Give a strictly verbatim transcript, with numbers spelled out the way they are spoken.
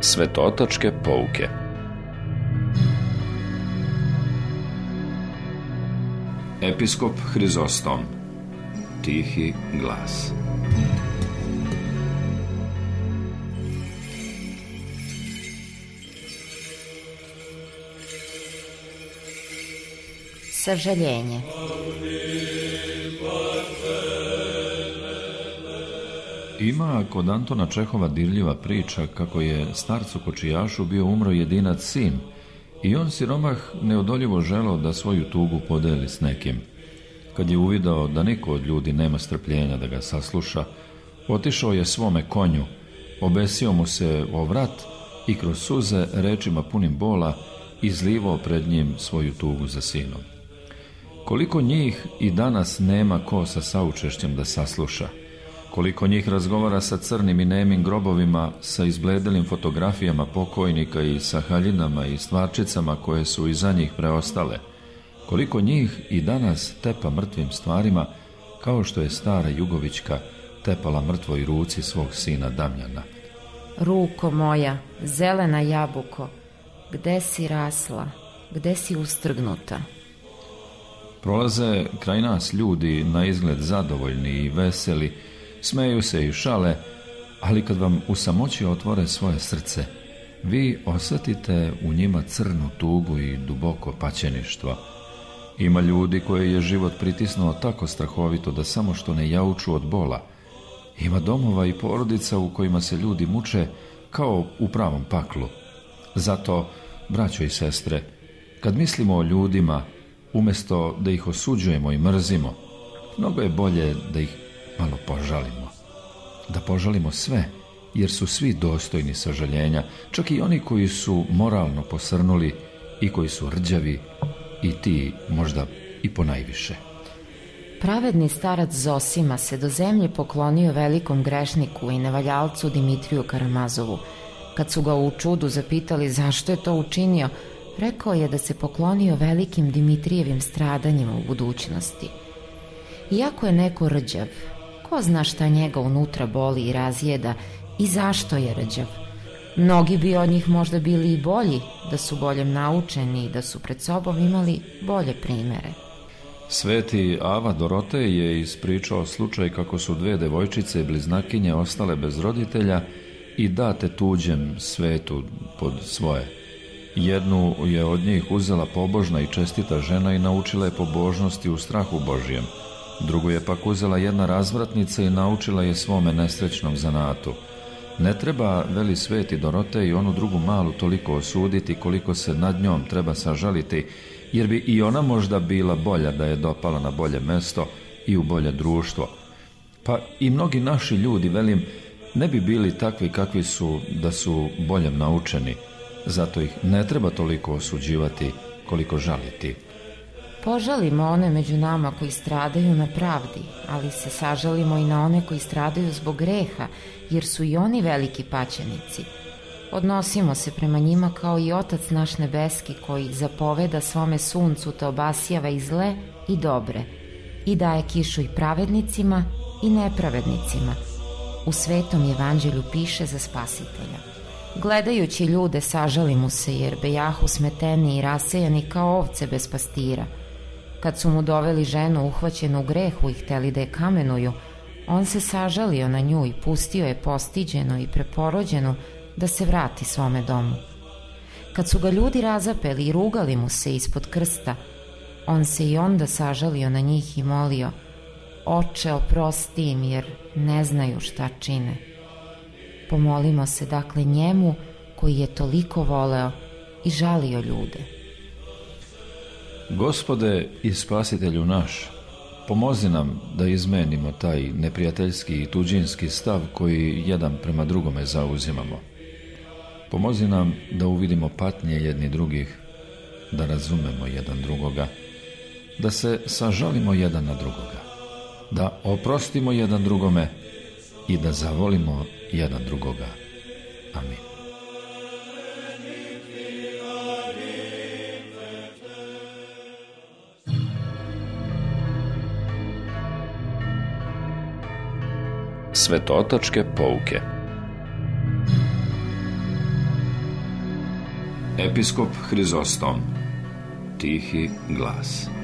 Svetotačke pouke. Episkop Hrizostom. Tihi glas. Sažaljenje. Ima kod Antona Čehova dirljiva priča kako je starcu kočijašu bio umro jedinac sin i on siromah neodoljivo želeo da svoju tugu podeli s nekim. Kad je uvidao da niko od ljudi nema strpljenja da ga sasluša, otišao je svome konju, obesio mu se o vrat i kroz suze rečima punim bola izlivao pred njim svoju tugu za sinom. Koliko njih i danas nema ko sa saučešćem da sasluša, koliko njih razgovara sa crnim i nemim grobovima, sa izbledelim fotografijama pokojnika i sa haljinama i stvarčicama koje su iza njih preostale, koliko njih i danas tepa mrtvim stvarima kao što je stara Jugovićka tepala mrtvoj ruci svog sina Damjana. Ruko moja, zelena jabuko, gde si rasla, gde si ustrgnuta? Prolaze kraj nas ljudi na izgled zadovoljni i veseli, smeju se i šale, ali kad vam u samoći otvore svoje srce, vi osjetite u njima crnu tugu i duboko paćeništvo. Ima ljudi koje je život pritisnuo tako strahovito da samo što ne jauču od bola. Ima domova i porodica u kojima se ljudi muče kao u pravom paklu. Zato, braćo i sestre, kad mislimo o ljudima, umjesto da ih osuđujemo i mrzimo, mnogo je bolje da ih malo požalimo. Da požalimo sve, jer su svi dostojni sažaljenja, čak i oni koji su moralno posrnuli i koji su rđavi, i ti možda i ponajviše. Pravedni starac Zosima se do zemlje poklonio velikom grešniku i nevaljalcu Dimitriju Karamazovu. Kad su ga u čudu zapitali zašto je to učinio, rekao je da se poklonio velikim Dimitrijevim stradanjima u budućnosti. Iako je neko rđav, ko zna šta njega unutra boli i razjeda i zašto je rđav? Mnogi bi od njih možda bili i bolji da su boljem naučeni i da su pred sobom imali bolje primere. Sveti Ava Dorotej je ispričao slučaj kako su dve devojčice bliznakinje ostale bez roditelja i date tuđem svetu pod svoje. Jednu je od njih uzela pobožna i čestita žena i naučila je pobožnosti u strahu Božijem. Drugu je pak uzela jedna razvratnica i naučila je svome nesrećnom zanatu. Ne treba, veli sveti Dorotej, i onu drugu malu toliko osuditi koliko se nad njom treba sažaliti, jer bi i ona možda bila bolja da je dopala na bolje mesto i u bolje društvo. Pa i mnogi naši ljudi, velim, ne bi bili takvi kakvi su da su boljem naučeni. Zato ih ne treba toliko osuđivati koliko žaliti. Požalimo one među nama koji stradaju na pravdi, ali se sažalimo i na one koji stradaju zbog greha, jer su i oni veliki paćenici. Odnosimo se prema njima kao i Otac naš nebeski koji zapoveda svome suncu te obasjava i zle i dobre i daje kišu i pravednicima i nepravednicima. U Svetom evanđelju piše za Spasitelja. Gledajući ljude sažali mu se jer bejahu smeteni i rasejani kao ovce bez pastira. Kad su mu doveli ženu uhvaćenu u grehu i hteli da je kamenuju, on se sažalio na nju i pustio je postiđenu i preporođenu da se vrati svome domu. Kad su ga ljudi razapeli i rugali mu se ispod krsta, on se i onda sažalio na njih i molio: Oče, oprosti im jer ne znaju šta čine. Pomolimo se dakle njemu koji je toliko voleo i žalio ljude. Gospode i Spasitelju naš, pomozi nam da izmenimo taj neprijateljski i tuđinski stav koji jedan prema drugome zauzimamo. Pomozi nam da uvidimo patnje jedni drugih, da razumemo jedan drugoga, da se sažalimo jedan na drugoga, da oprostimo jedan drugome i da zavolimo jedan drugoga. Amin. Svetotačke pouke. Episkop Hrizostom. Tihi glas.